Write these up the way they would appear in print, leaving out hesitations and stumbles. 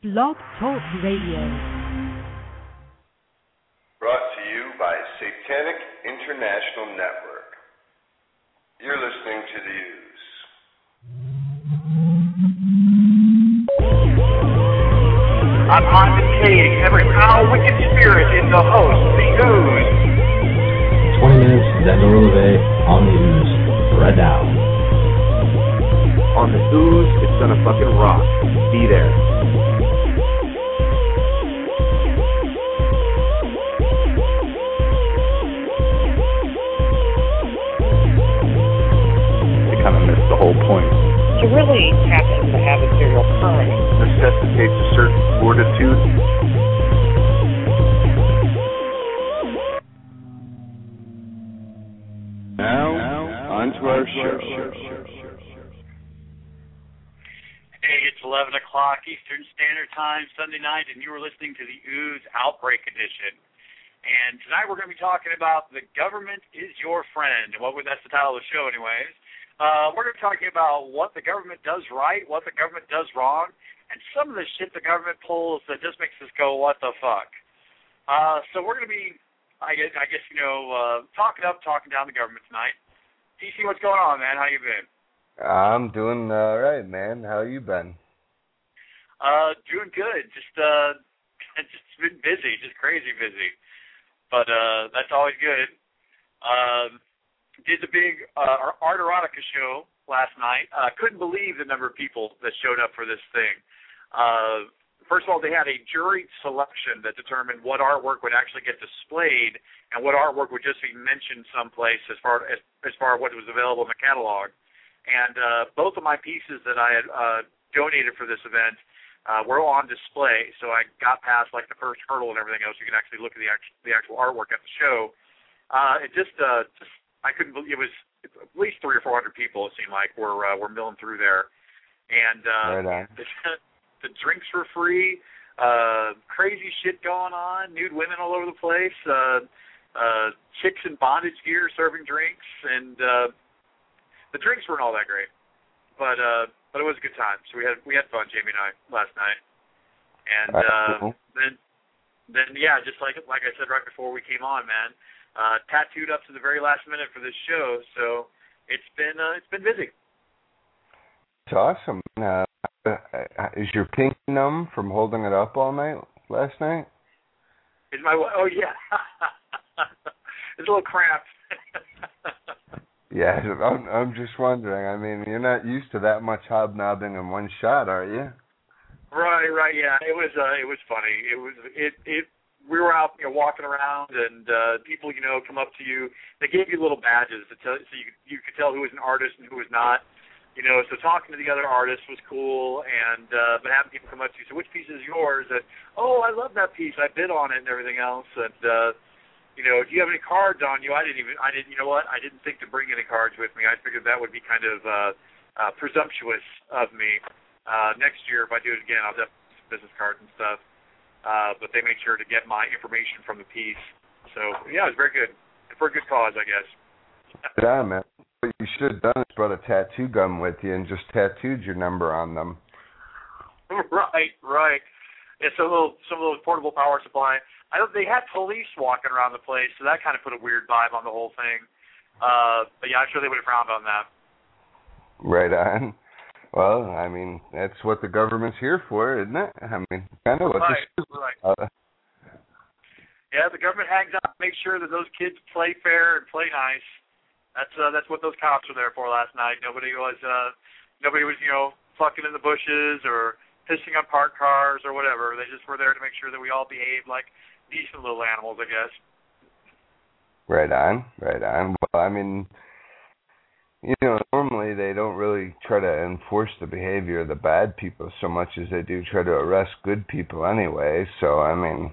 Blog Talk Radio. Brought to you by Satanic International Network. You're listening to The Ooze. I'm invocating every foul, wicked spirit in the host, The Ooze. 20 minutes, Xander Leve on The Ooze, right now. On The Ooze, it's gonna fucking rock. Be there. You kind of missed the whole point. To really tap into adversarial time Necessitates a certain fortitude. Now, on to our show. Hey, it's 11 o'clock Eastern Standard Time, Sunday night, and you are listening to the Ooze Outbreak Edition. And tonight we're going to be talking about The Government is Your Friend. Well, that's the title of the show anyways. We're going to be talking about what the government does right, what the government does wrong, and some of the shit the government pulls that just makes us go, what the fuck? So we're going to be, I guess, talking up, talking down the government tonight. DC, what's going on, man? How you been? I'm doing all right, man. How you been? Doing good. Just been busy, just crazy busy. But that's always good. Did the big Art Erotica show last night. Couldn't believe the number of people that showed up for this thing. First of all, they had a jury selection that determined what artwork would actually get displayed and what artwork would just be mentioned someplace as far as what was available in the catalog. And both of my pieces that I had donated for this event were on display, so I got past like the first hurdle and everything else. You can actually look at the actual artwork at the show. It just I couldn't believe it was at least 300 or 400 people. It seemed like were milling through there, and the drinks were free. Crazy shit going on. Nude women all over the place. Chicks in bondage gear serving drinks, and the drinks weren't all that great, but it was a good time. So we had fun, Jamie and I, last night, and then just like I said right before we came on, man, tattooed up to the very last minute for this show. So it's been busy. It's awesome. Is your pink numb from holding it up all night last night? It's it's a little cramped. Yeah, I'm just wondering. I mean, you're not used to that much hobnobbing in one shot, are you? Right. Yeah, it was funny. We were out, walking around, and people, come up to you. They gave you little badges so you could tell who was an artist and who was not. So talking to the other artists was cool, and but having people come up to you, so which piece is yours? And I love that piece. I bid on it and everything else, and. Do you have any cards on you? I didn't. You know what? I didn't think to bring any cards with me. I figured that would be kind of presumptuous of me. Next year, if I do it again, I'll have business cards and stuff. But they made sure to get my information from the piece. So yeah, it was very good for a good cause, I guess. Yeah, man. What you should have done is brought a tattoo gun with you and just tattooed your number on them. Right. Yeah, some of those portable power supply. They had police walking around the place, so that kind of put a weird vibe on the whole thing. But yeah, I'm sure they would have frowned on that. Right on. Well, I mean, that's what the government's here for, isn't it? I mean, kind of what this is. Right. Yeah, the government hangs out to make sure that those kids play fair and play nice. That's what those cops were there for last night. Nobody was fucking in the bushes or pissing on parked cars or whatever. They just were there to make sure that we all behaved like decent little animals, I guess. Right on. Well, I mean, normally they don't really try to enforce the behavior of the bad people so much as they do try to arrest good people anyway. So, I mean,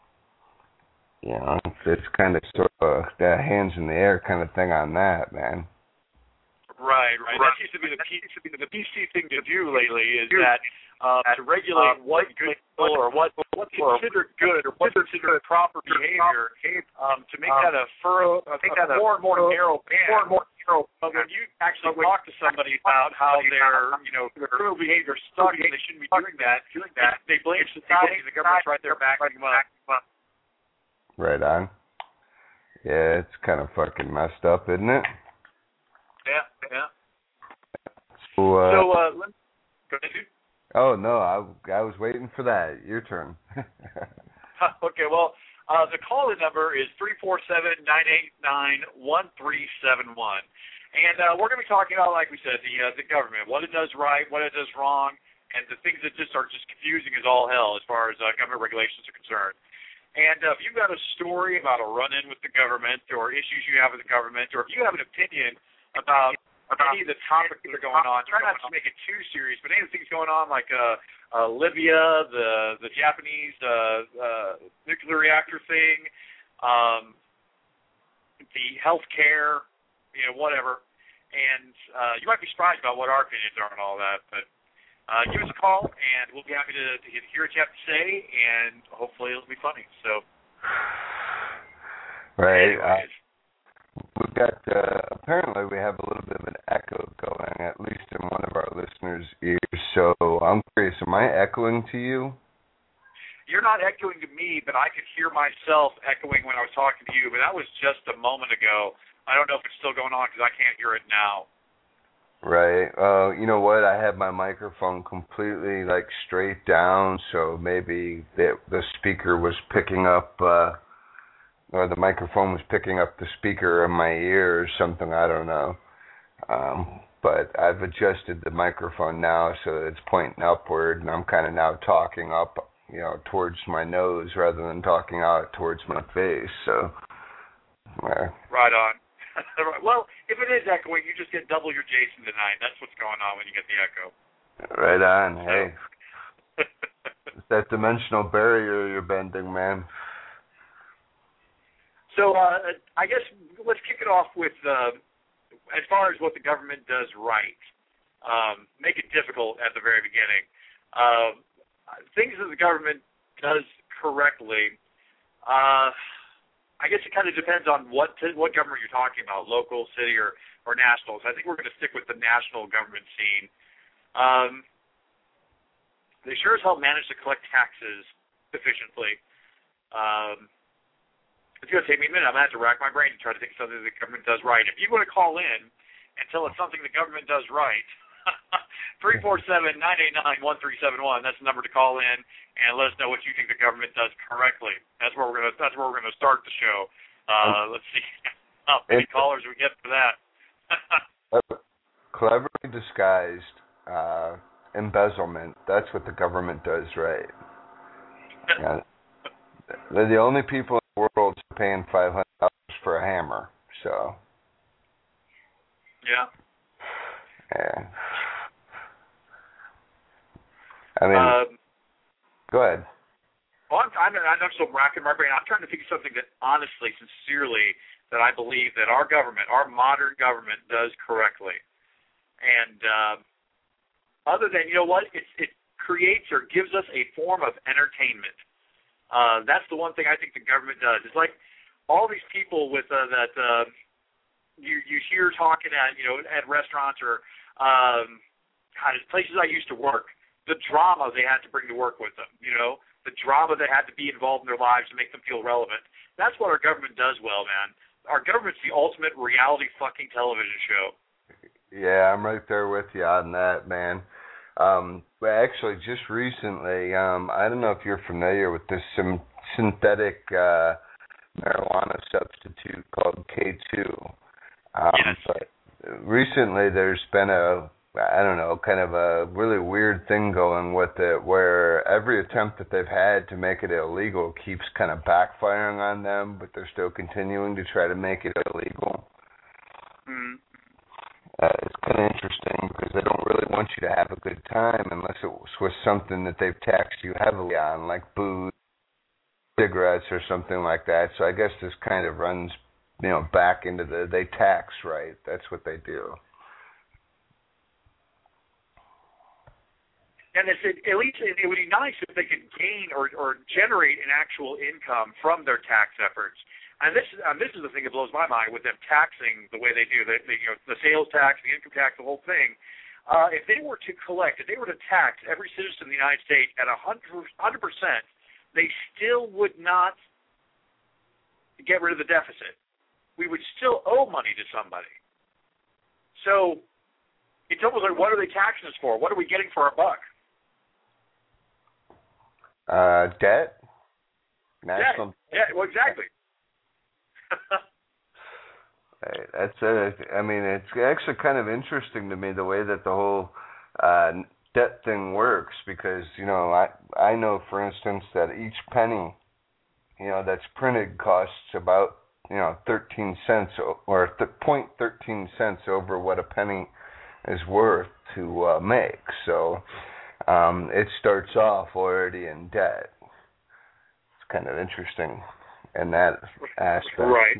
it's kind of sort of a hands in the air kind of thing on that, man. Right. That seems to be the PC thing to do lately is that to regulate what good people or what what's considered good or what's considered proper behavior, to make that a more and more narrow band. But when you actually talk to somebody about how their criminal behavior sucks and they shouldn't be doing that, they blame society and the government's right there backing them up. Right on. Yeah, it's kind of fucking messed up, isn't it? Yeah. So, go ahead, dude. Oh, no, I was waiting for that. Your turn. Okay, well, the call-in number is 347-989-1371. And we're going to be talking about, like we said, the government, what it does right, what it does wrong, and the things that just are just confusing as all hell as far as government regulations are concerned. And if you've got a story about a run-in with the government or issues you have with the government, or if you have an opinion about any of the topics that are going on, try not to make it too serious, but any of the things going on like Libya, the Japanese nuclear reactor thing, the health care, whatever. And you might be surprised about what our opinions are and all that, but give us a call, and we'll be happy to hear what you have to say, and hopefully it'll be funny. So, right. We've got, apparently we have a little bit of an echo going, at least in one of our listeners' ears. So I'm curious, am I echoing to you? You're not echoing to me, but I could hear myself echoing when I was talking to you, but that was just a moment ago. I don't know if it's still going on because I can't hear it now. Right. You know what? I have my microphone completely straight down, so maybe the speaker was picking up, or the microphone was picking up the speaker in my ear or something. I don't know. But I've adjusted the microphone now so that it's pointing upward, and I'm kind of now talking up, towards my nose rather than talking out towards my face. So. Right on. Well, if it is echoing, you just get double your Jason tonight. That's what's going on when you get the echo. Right on. Hey. It's that dimensional barrier you're bending, man. So I guess let's kick it off with, as far as what the government does right, make it difficult at the very beginning. Things that the government does correctly, I guess it kind of depends on what government you're talking about, local, city, or national. So I think we're going to stick with the national government scene. They sure as hell manage to collect taxes efficiently. It's going to take me a minute. I'm going to have to rack my brain to try to think of something the government does right. If you want to call in and tell us something the government does right, 347-989-1371. That's the number to call in, and let us know what you think the government does correctly. That's where we're going to start the show. Let's see how many callers we get for that. Cleverly disguised embezzlement. That's what the government does right. They're the only people in the world paying $500 for a hammer. So. Yeah. Yeah. I mean, go ahead. Well, I'm still racking my brain. I'm trying to think of something that honestly, sincerely, that I believe that our government, our modern government, does correctly. And other than, it creates or gives us a form of entertainment. That's the one thing I think the government does. It's like all these people with that you hear talking at restaurants or places I used to work. The drama they had to bring to work with them, the drama that had to be involved in their lives to make them feel relevant. That's what our government does well, man. Our government's the ultimate reality fucking television show. Yeah, I'm right there with you on that, man. But actually, just recently, I don't know if you're familiar with this synthetic marijuana substitute called K2. Yes. But recently, there's been kind of a really weird thing going with it where every attempt that they've had to make it illegal keeps kind of backfiring on them, but they're still continuing to try to make it illegal. Mm. It's kind of interesting because they don't really want you to have a good time unless it was with something that they've taxed you heavily on, like booze, cigarettes, or something like that. So I guess this kind of runs, back into they tax right. That's what they do. And they said at least it would be nice if they could gain or generate an actual income from their tax efforts. And this is the thing that blows my mind with them taxing the way they do, the sales tax, the income tax, the whole thing. If they were to tax every citizen in the United States at 100%, they still would not get rid of the deficit. We would still owe money to somebody. So it's almost like, what are they taxing us for? What are we getting for our buck? Debt? National. Yeah, well, exactly. I mean, it's actually kind of interesting to me the way that the whole debt thing works, because, I know, for instance, that each penny, that's printed costs about, 13 cents or 0.13 cents over what a penny is worth to make. So it starts off already in debt. It's kind of interesting in that aspect. Right.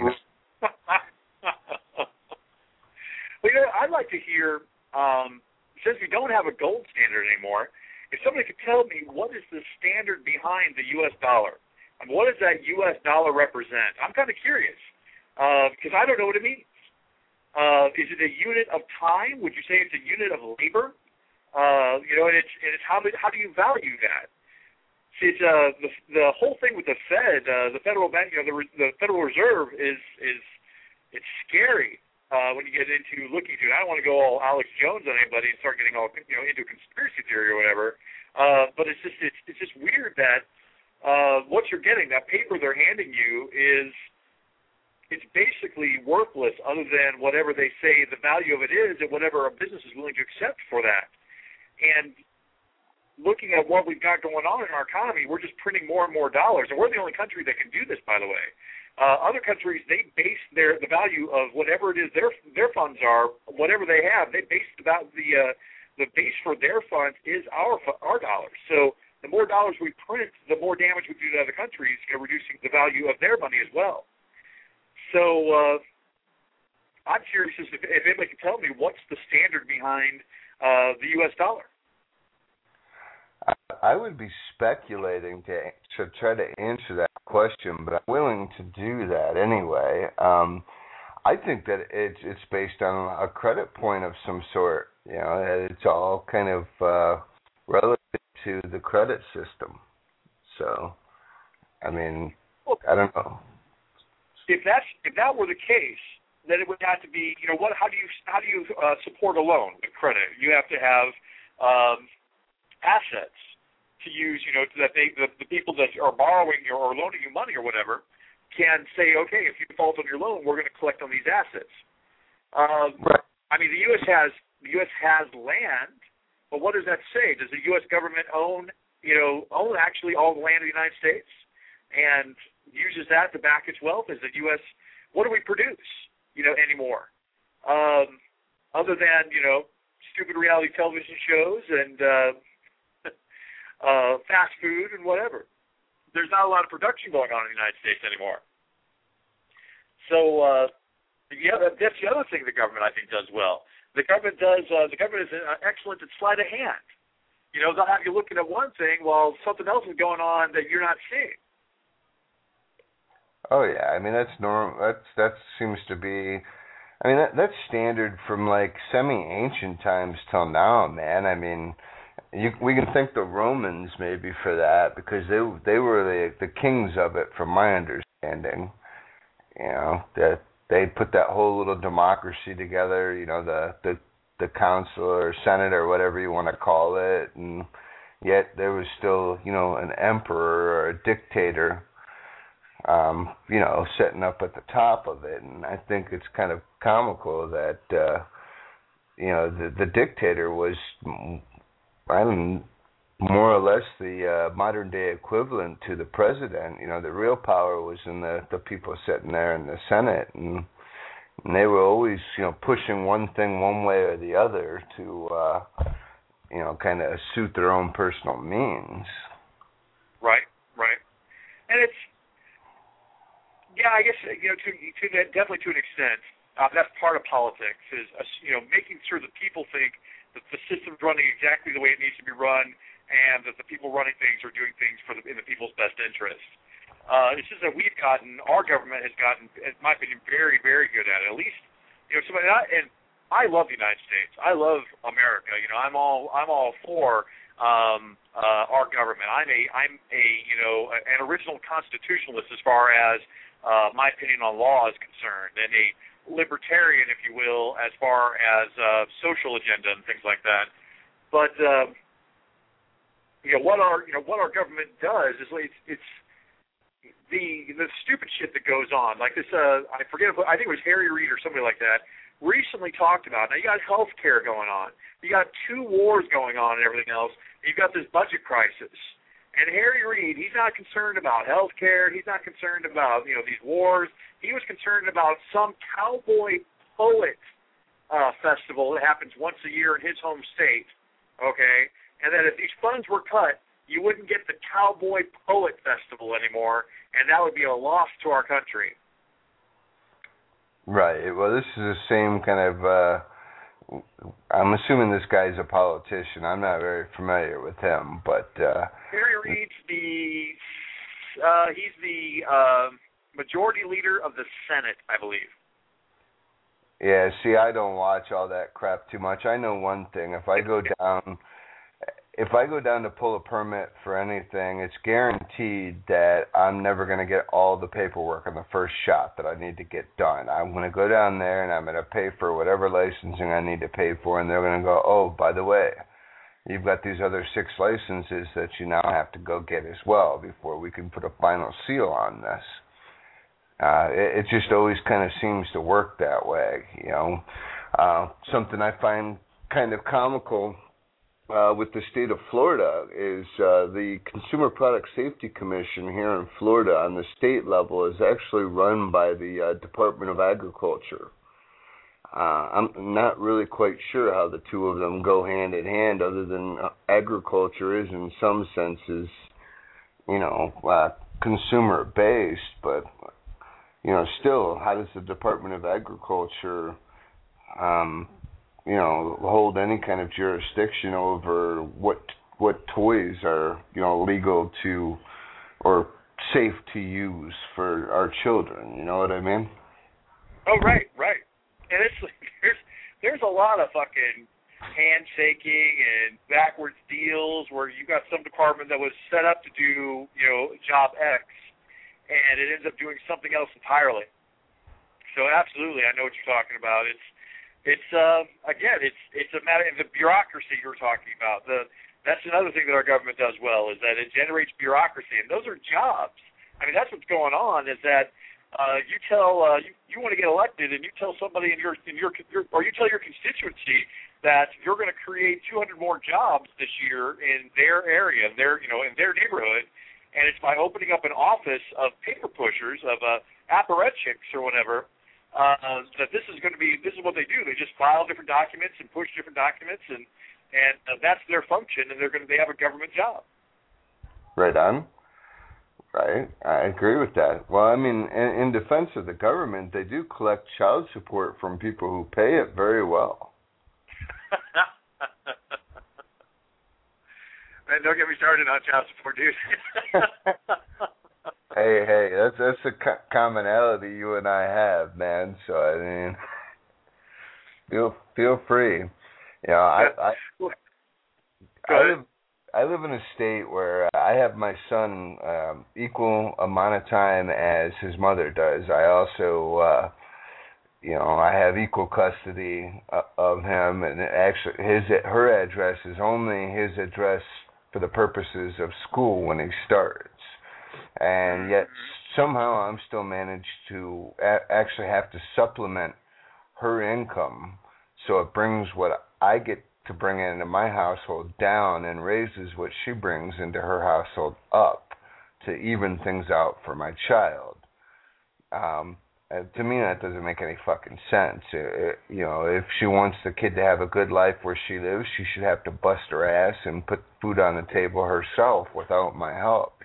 Well, I'd like to hear, since we don't have a gold standard anymore, if somebody could tell me what is the standard behind the U.S. dollar. I mean, what does that U.S. dollar represent? I'm kind of curious, because I don't know what it means. Is it a unit of time? Would you say it's a unit of labor? And it's how do you value that? See, it's the whole thing with the Fed, the federal bank, the Federal Reserve is it's scary when you get into looking into it. I don't want to go all Alex Jones on anybody and start getting all into conspiracy theory or whatever. But it's just weird that what you're getting, that paper they're handing you, it's basically worthless other than whatever they say the value of it is and whatever a business is willing to accept for that. And looking at what we've got going on in our economy, we're just printing more and more dollars. And we're the only country that can do this, by the way. Other countries, they base the value of whatever it is their funds are, whatever they have, they base the base for their funds is our dollars. So the more dollars we print, the more damage we do to other countries, reducing the value of their money as well. So I'm curious if anybody can tell me what's the standard behind the U.S. dollar. I would be speculating to try to answer that question, but I'm willing to do that anyway. I think that it's based on a credit point of some sort. It's all kind of relative to the credit system. So, I mean, I don't know. If that were the case, then it would have to be, how do you support a loan with credit? You have to have assets to use, that the people that are borrowing you or loaning you money or whatever can say, okay, if you default on your loan, we're going to collect on these assets. Right. I mean, the U.S. has land, but what does that say? Does the U.S. government own actually all the land of the United States and uses that to back its wealth? Is the U.S. what do we produce, anymore? Other than stupid reality television shows and fast food and whatever. There's not a lot of production going on in the United States anymore. So, that's the other thing the government, I think, does well. The government is excellent at sleight of hand. They'll have you looking at one thing while something else is going on that you're not seeing. Oh yeah, I mean that's normal. That seems to be. I mean that's standard from like semi-ancient times till now, man. I mean, we can thank the Romans maybe for that because they were the kings of it, from my understanding. That they put that whole little democracy together. The council or senate or whatever you want to call it, and yet there was still an emperor or a dictator. Setting up at the top of it, and I think it's kind of comical that the dictator was, more or less the modern day equivalent to the president. The real power was in the people sitting there in the Senate, and they were always pushing one thing one way or the other to kind of suit their own personal means. Right, and it's. Yeah, I guess definitely to an extent, that's part of politics. Is making sure that people think the system's running exactly the way it needs to be run, and that the people running things are doing things in the people's best interest. It's just that our government has gotten, in my opinion, very, very good at it. At least, and I love the United States. I love America. I'm all for our government. I'm an original constitutionalist as far as my opinion on law is concerned, and a libertarian, if you will, as far as social agenda and things like that. But what our government does is it's the stupid shit that goes on. Like this, I think it was Harry Reid or somebody like that recently talked about. Now you got health care going on, you got 2 wars going on and everything else. You've got this budget crisis. And Harry Reid, he's not concerned about health care. He's not concerned about, these wars. He was concerned about some cowboy poet festival that happens once a year in his home state, okay? And that if these funds were cut, you wouldn't get the Cowboy Poet Festival anymore, and that would be a loss to our country. Right. Well, this is the same kind of, I'm assuming this guy's a politician. I'm not very familiar with him, but... Harry Reid's he's the majority leader of the Senate, I believe. Yeah, see, I don't watch all that crap too much. I know one thing. If I go down to pull a permit for anything, it's guaranteed that I'm never going to get all the paperwork on the first shot that I need to get done. I'm going to go down there and I'm going to pay for whatever licensing I need to pay for, and they're going to go, oh, by the way, you've got these other 6 licenses that you now have to go get as well before we can put a final seal on this. It just always kind of seems to work that way, Something I find kind of comical with the state of Florida is the Consumer Product Safety Commission here in Florida on the state level is actually run by the Department of Agriculture. I'm not really quite sure how the two of them go hand in hand, other than agriculture is in some senses, consumer-based, but, still, how does the Department of Agriculture hold any kind of jurisdiction over what toys are, legal to or safe to use for our children? You know what I mean? Oh, right. And it's like there's a lot of fucking handshaking and backwards deals where you got some department that was set up to do, job X, and it ends up doing something else entirely. So absolutely, I know what you're talking about. It's a matter of the bureaucracy you were talking about. That's another thing that our government does well, is that it generates bureaucracy, and those are jobs. I mean, that's what's going on. Is that you tell you want to get elected, and you tell somebody or you tell your constituency that you're going to create 200 more jobs this year in their area, in their neighborhood, and it's by opening up an office of paper pushers, of apparatchiks or whatever. That this is what they do. They just file different documents and push different documents, and that's their function, and they have a government job. Right on. Right, I agree with that. Well, I mean, in defense of the government, they do collect child support from people who pay it very well. Man, don't get me started on child support, dude. Hey, that's a commonality you and I have, man. So I mean, feel free. I live in a state where I have my son equal amount of time as his mother does. I also, I have equal custody of him, and actually, her address is only his address for the purposes of school when he starts. And yet somehow I'm still managed to actually have to supplement her income, so it brings what I get to bring into my household down and raises what she brings into her household up to even things out for my child. To me, that doesn't make any fucking sense. If she wants the kid to have a good life where she lives, she should have to bust her ass and put food on the table herself without my help,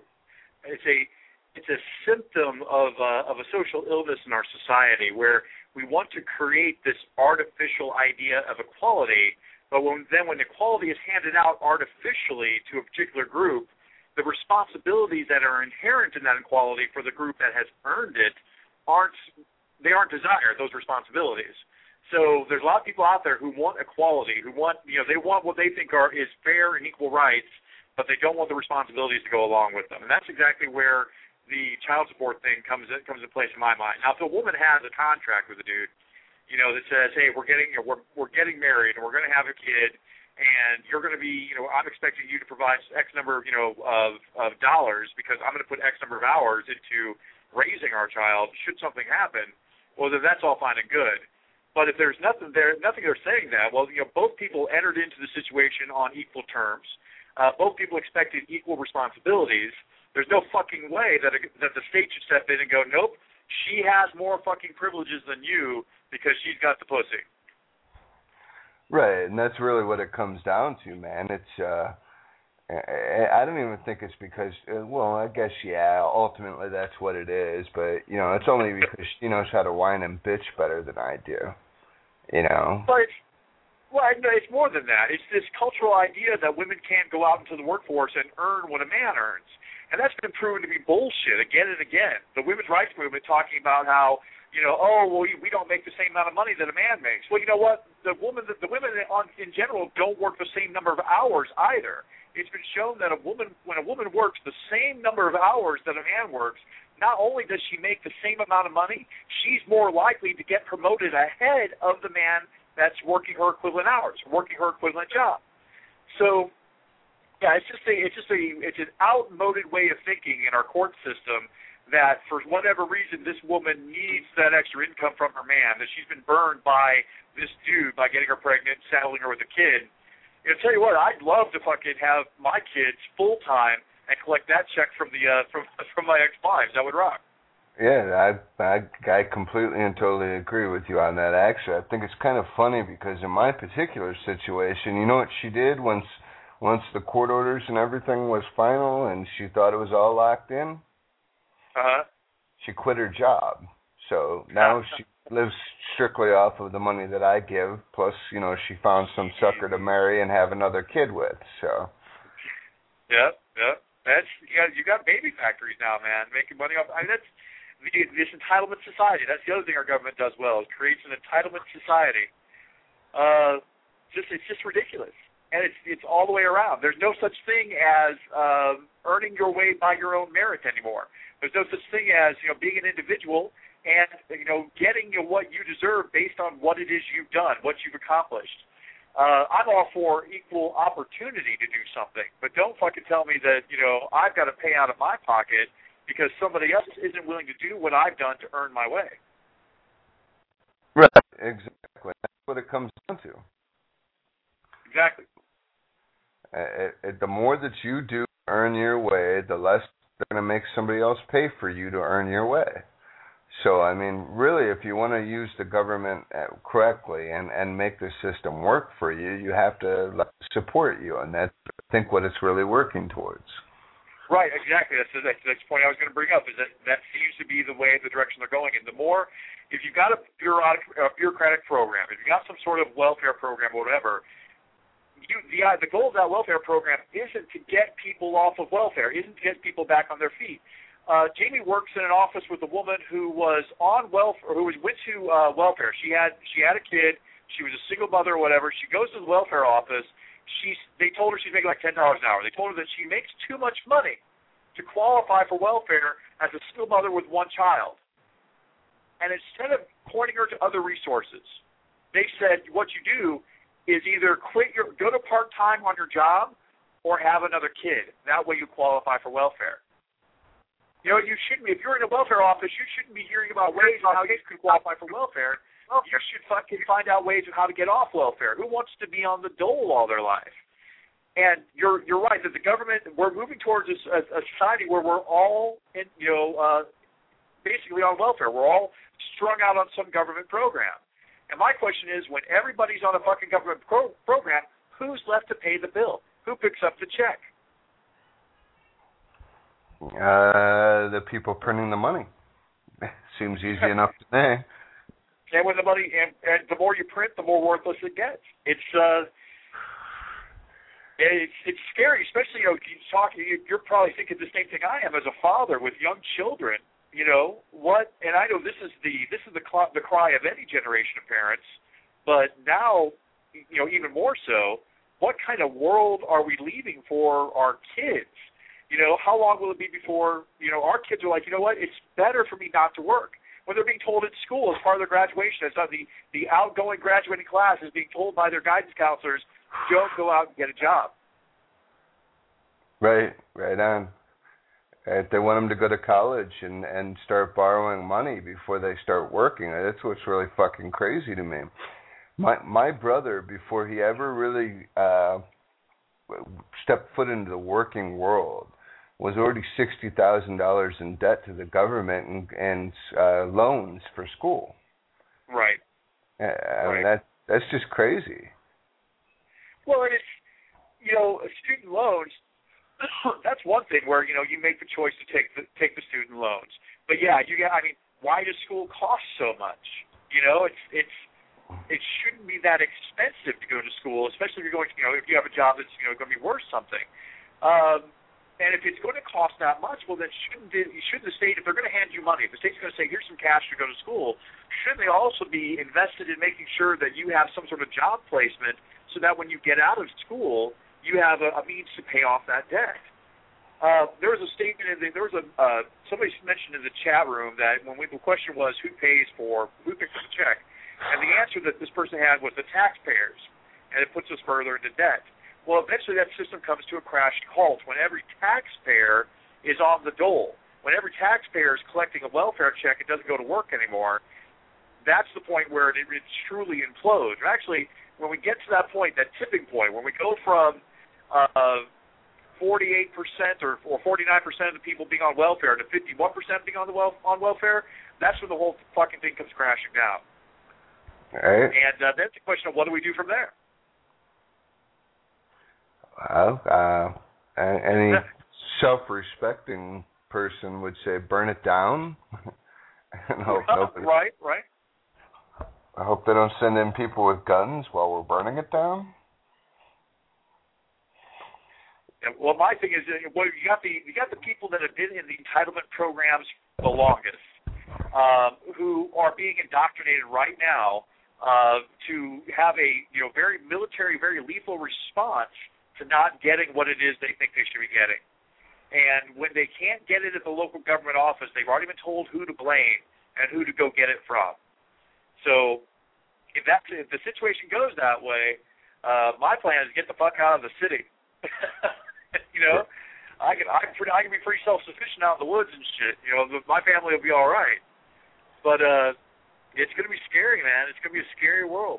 It's a symptom of a social illness in our society where we want to create this artificial idea of equality, but when equality is handed out artificially to a particular group, the responsibilities that are inherent in that equality for the group that has earned it aren't desired, those responsibilities. So there's a lot of people out there who want equality, they want what they think is fair and equal rights, but they don't want the responsibilities to go along with them. And that's exactly where the child support thing comes in place in my mind. Now, if a woman has a contract with a dude, that says, hey, we're getting married and we're going to have a kid, and you're going to be, I'm expecting you to provide X number, of dollars because I'm going to put X number of hours into raising our child. Should something happen, well, then that's all fine and good. But if there's nothing they're saying that, well, both people entered into the situation on equal terms. Both people expected equal responsibilities. There's no fucking way that the state should step in and go, nope, she has more fucking privileges than you because she's got the pussy. Right, and that's really what it comes down to, man. It's I don't even think it's because, I guess, ultimately that's what it is, but, it's only because she knows how to whine and bitch better than I do, But it's more than that. It's this cultural idea that women can't go out into the workforce and earn what a man earns. And that's been proven to be bullshit again and again. The women's rights movement talking about how, we don't make the same amount of money that a man makes. Well, you know what? The women in general don't work the same number of hours either. It's been shown that when a woman works the same number of hours that a man works, not only does she make the same amount of money, she's more likely to get promoted ahead of the man that's working her equivalent hours, working her equivalent job. So, yeah, it's an outmoded way of thinking in our court system that for whatever reason this woman needs that extra income from her man, that she's been burned by this dude by getting her pregnant, saddling her with a kid. I'll tell you what, I'd love to fucking have my kids full time and collect that check from my ex-wives. That would rock. Yeah, I completely and totally agree with you on that. Actually, I think it's kind of funny because in my particular situation, you know what she did once the court orders and everything was final and she thought it was all locked in? She quit her job. So now she lives strictly off of the money that I give, plus, she found some sucker to marry and have another kid with, so. Yep. That's you got baby factories now, man, making money off. That's this entitlement society. That's the other thing our government does well. It creates an entitlement society. It's just ridiculous, and it's all the way around. There's no such thing as earning your way by your own merit anymore. There's no such thing as being an individual and getting what you deserve based on what it is you've done, what you've accomplished. I'm all for equal opportunity to do something, but don't fucking tell me that I've got to pay out of my pocket because somebody else isn't willing to do what I've done to earn my way. Right, exactly. That's what it comes down to. Exactly. The more that you do earn your way, the less they're going to make somebody else pay for you to earn your way. So, I mean, really, if you want to use the government correctly and make the system work for you, you have to support you, and that's, I think, what it's really working towards. Right, exactly. That's the next point I was going to bring up, is that seems to be the direction they're going in. The more, if you've got a bureaucratic program, if you've got some sort of welfare program or whatever, the goal of that welfare program isn't to get people off of welfare, isn't to get people back on their feet. Jamie works in an office with a woman who was on welfare, went to welfare. She had a kid. She was a single mother or whatever. She goes to the welfare office. They told her she's making like $10 an hour. They told her that she makes too much money to qualify for welfare as a single mother with one child. And instead of pointing her to other resources, they said what you do is either go to part-time on your job or have another kid. That way you qualify for welfare. You shouldn't be, if you're in a welfare office, you shouldn't be hearing about ways on how you can qualify for welfare. You should fucking find out ways of how to get off welfare. Who wants to be on the dole all their life? And you're right that the government, we're moving towards a society where we're all basically on welfare. We're all strung out on some government program. And my question is, when everybody's on a fucking government program, who's left to pay the bill? Who picks up the check? The people printing the money. Seems easy enough to me. And when the money, and the more you print, the more worthless it gets. It's scary, especially, you're probably thinking the same thing I am as a father with young children. And I know this is the cry of any generation of parents, but now, even more so, what kind of world are we leaving for our kids? How long will it be before, our kids are like, you know what, it's better for me not to work. When they're being told at school as part of their graduation, it's not the outgoing graduating class is being told by their guidance counselors, don't go out and get a job. Right on. They want them to go to college and start borrowing money before they start working. That's what's really fucking crazy to me. My brother, before he ever really stepped foot into the working world, was already $60,000 in debt to the government and loans for school. Right. I mean, that's just crazy. Well, and it's, student loans, that's one thing where, you make the choice to take the student loans. But yeah, why does school cost so much? It shouldn't be that expensive to go to school, especially if you're going to, if you have a job that's, going to be worth something. And if it's going to cost that much, well, then shouldn't the state, if they're going to hand you money, if the state's going to say, here's some cash to go to school, shouldn't they also be invested in making sure that you have some sort of job placement so that when you get out of school, you have a means to pay off that debt? There was a statement, somebody mentioned in the chat room that the question was, who picks up the check? And the answer that this person had was the taxpayers, and it puts us further into debt. Well, eventually that system comes to a crashed halt when every taxpayer is on the dole. When every taxpayer is collecting a welfare check and doesn't go to work anymore, that's the point where it truly implodes. Actually, when we get to that point, that tipping point, when we go from 48% or 49% of the people being on welfare to 51% being on welfare, that's when the whole fucking thing comes crashing down. All right. And that's the question of what do we do from there? Well, any self-respecting person would say burn it down. Right. I hope they don't send in people with guns while we're burning it down. Well, my thing is, you got the people that have been in the entitlement programs the longest, who are being indoctrinated right now to have a very military, very lethal response to not getting what it is they think they should be getting. And when they can't get it at the local government office, they've already been told who to blame and who to go get it from. So if the situation goes that way, my plan is to get the fuck out of the city. I can be pretty self-sufficient out in the woods and shit. My family will be all right. But it's going to be scary, man. It's going to be a scary world.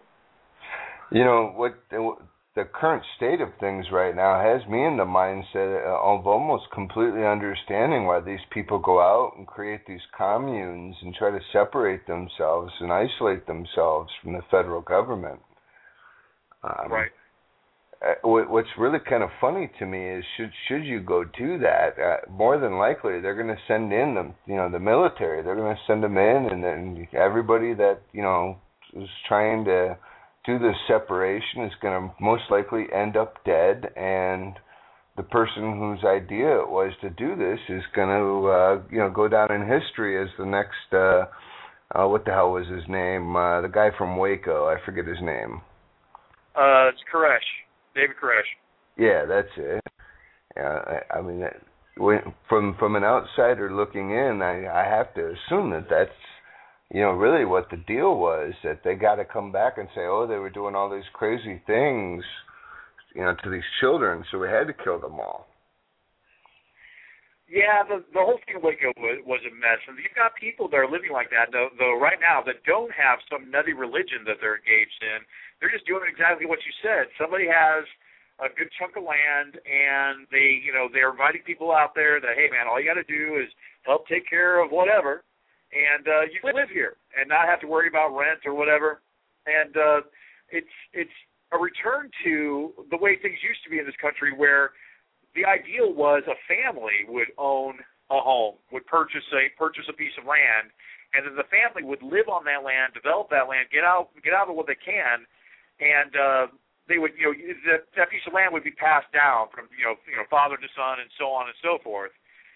The current state of things right now has me in the mindset of almost completely understanding why these people go out and create these communes and try to separate themselves and isolate themselves from the federal government. Right. What's really kind of funny to me is should you go do that, more than likely they're going to send in the military. They're going to send them in, and then everybody that is trying to do this separation is going to most likely end up dead, and the person whose idea it was to do this is going to go down in history as the next what the hell was his name? The guy from Waco, I forget his name. It's Koresh. David Koresh. Yeah, that's it. I mean, from an outsider looking in, I have to assume that's really what the deal was, that they got to come back and say, oh, they were doing all these crazy things, to these children, so we had to kill them all. Yeah, the whole thing in Waco was a mess. And you've got people that are living like that, though right now, that don't have some nutty religion that they're engaged in. They're just doing exactly what you said. Somebody has a good chunk of land, and they're inviting people out there that, hey, man, all you got to do is help take care of whatever, and you can live here and not have to worry about rent or whatever. And it's a return to the way things used to be in this country, where the ideal was a family would own a home, would purchase a piece of land, and then the family would live on that land, develop that land, get out of what they can, and they would, that piece of land would be passed down from, father to son and so on and so forth.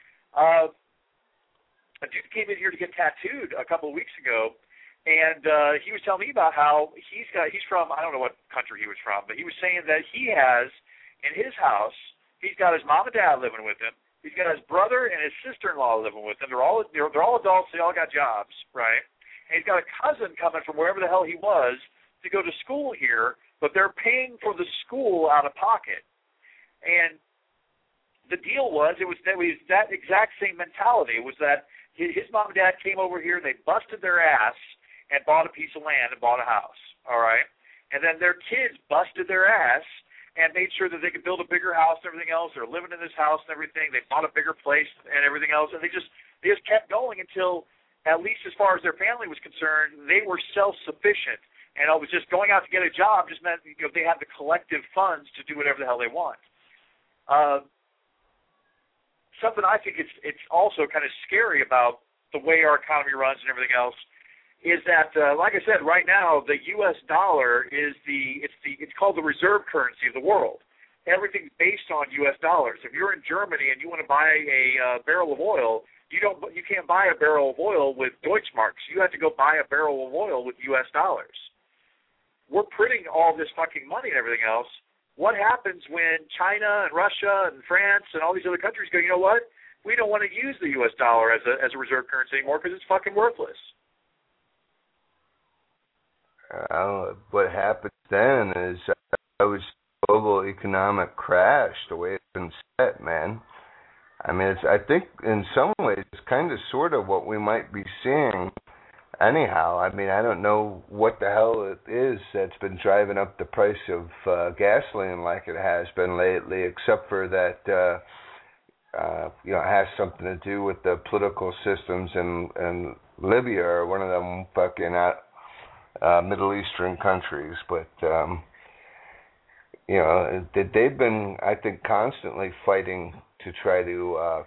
A dude came in here to get tattooed a couple of weeks ago, and he was telling me about how he's from, I don't know what country he was from, but he was saying that he has, in his house, he's got his mom and dad living with him. He's got his brother and his sister-in-law living with him. They're all adults. They all got jobs, right? And he's got a cousin coming from wherever the hell he was to go to school here, but they're paying for the school out of pocket. And the deal was, it was that exact same mentality. It was that his mom and dad came over here, they busted their ass and bought a piece of land and bought a house, all right? And then their kids busted their ass and made sure that they could build a bigger house and everything else. They're living in this house and everything. They bought a bigger place and everything else. And they just kept going until, at least as far as their family was concerned, they were self-sufficient. And it was just going out to get a job just meant they had the collective funds to do whatever the hell they want. Something I think it's also kind of scary about the way our economy runs and everything else is that, like I said, right now the U.S. dollar is it's called the reserve currency of the world. Everything's based on U.S. dollars. If you're in Germany and you want to buy a barrel of oil, you can't buy a barrel of oil with Deutschmarks. You have to go buy a barrel of oil with U.S. dollars. We're printing all this fucking money and everything else. What happens when China and Russia and France and all these other countries go, you know what? We don't want to use the U.S. dollar as a reserve currency anymore because it's fucking worthless. What happens then is global economic crash, the way it's been set, man. I mean, I think in some ways it's kind of sort of what we might be seeing anyhow. I mean, I don't know what the hell it is that's been driving up the price of gasoline like it has been lately, except for that, it has something to do with the political systems in Libya or one of them fucking Middle Eastern countries. But, they've been, I think, constantly fighting to try to,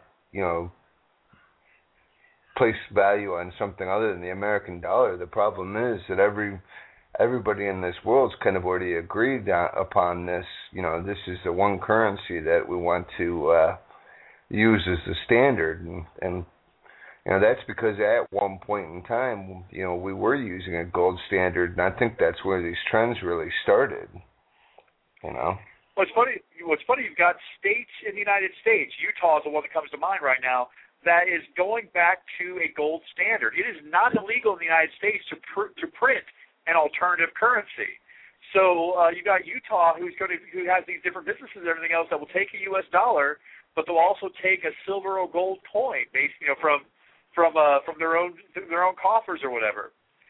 place value on something other than the American dollar. The problem is that everybody in this world's kind of already agreed upon this. This is the one currency that we want to use as the standard, and that's because at one point in time, we were using a gold standard, and I think that's where these trends really started. What's funny, you've got states in the United States. Utah is the one that comes to mind right now, that is going back to a gold standard. It is not illegal in the United States to print an alternative currency. So you got Utah who has these different businesses and everything else that will take a U.S. dollar, but they'll also take a silver or gold coin based, from their own coffers or whatever.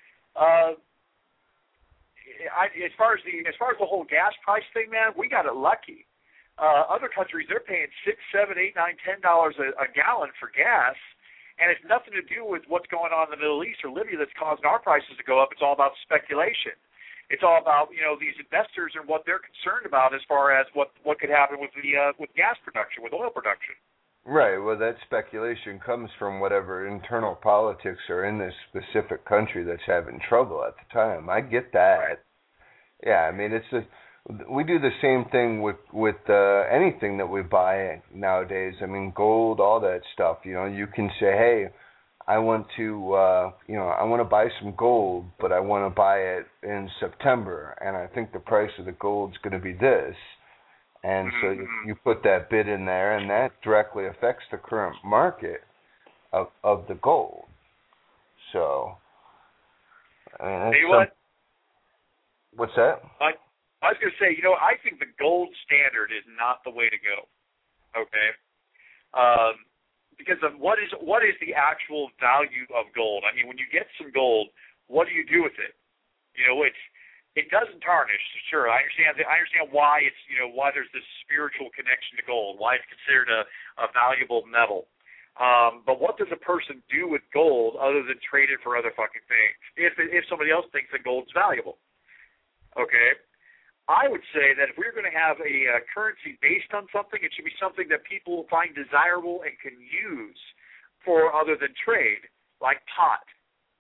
As far as the whole gas price thing, man, we got it lucky. Other countries, they're paying $6, $7, $8, $9, $10 a gallon for gas, and it's nothing to do with what's going on in the Middle East or Libya that's causing our prices to go up. It's all about speculation. It's all about these investors and what they're concerned about as far as what could happen with gas production, with oil production. Right. Well, that speculation comes from whatever internal politics are in this specific country that's having trouble at the time. I get that. Right. Yeah, I mean, we do the same thing with anything that we buy nowadays. I mean, gold, all that stuff. You can say, hey, I want to buy some gold, but I want to buy it in September, and I think the price of the gold's going to be this. And so you put that bid in there, and that directly affects the current market of the gold. So, what? What's that? I was going to say, I think the gold standard is not the way to go. Okay, because of what is the actual value of gold? I mean, when you get some gold, what do you do with it? It doesn't tarnish. Sure, I understand why it's why there's this spiritual connection to gold, why it's considered a valuable metal. But what does a person do with gold other than trade it for other fucking things? If somebody else thinks that gold's valuable, okay. I would say that if we're going to have a currency based on something, it should be something that people find desirable and can use for other than trade, like pot.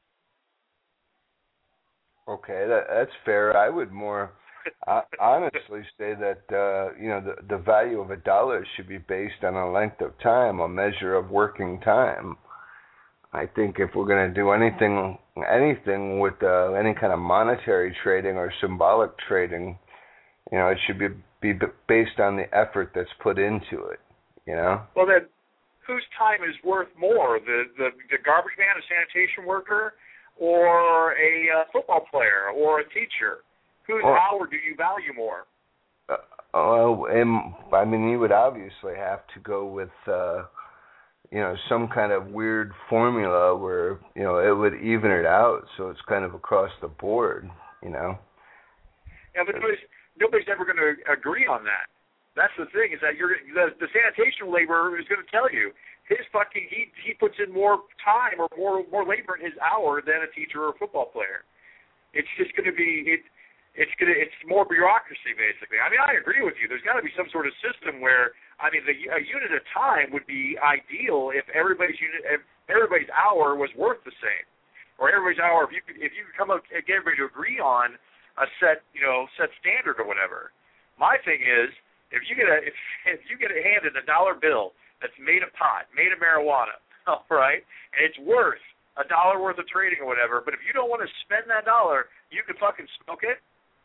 Okay, that's fair. I would more honestly say that the value of $1 should be based on a length of time, a measure of working time. I think if we're going to do anything with any kind of monetary trading or symbolic trading, it should be based on the effort that's put into it. Well, then, whose time is worth more, the garbage man, a sanitation worker, or a football player, or a teacher? Whose hour do you value more? You would obviously have to go with some kind of weird formula where it would even it out, so it's kind of across the board. Yeah, but nobody's ever going to agree on that. That's the thing, is that the sanitation laborer is going to tell you he puts in more time or more labor in his hour than a teacher or a football player. It's just going to be it's more bureaucracy, basically. I agree with you. There's got to be some sort of system where a unit of time would be ideal if everybody's hour was worth the same, or everybody's hour. If you could come up and get everybody to agree on a set standard or whatever. My thing is, if you get handed $1 bill that's made of pot, made of marijuana, all right, and it's worth $1 worth of trading or whatever, but if you don't want to spend that $1, you can fucking smoke it.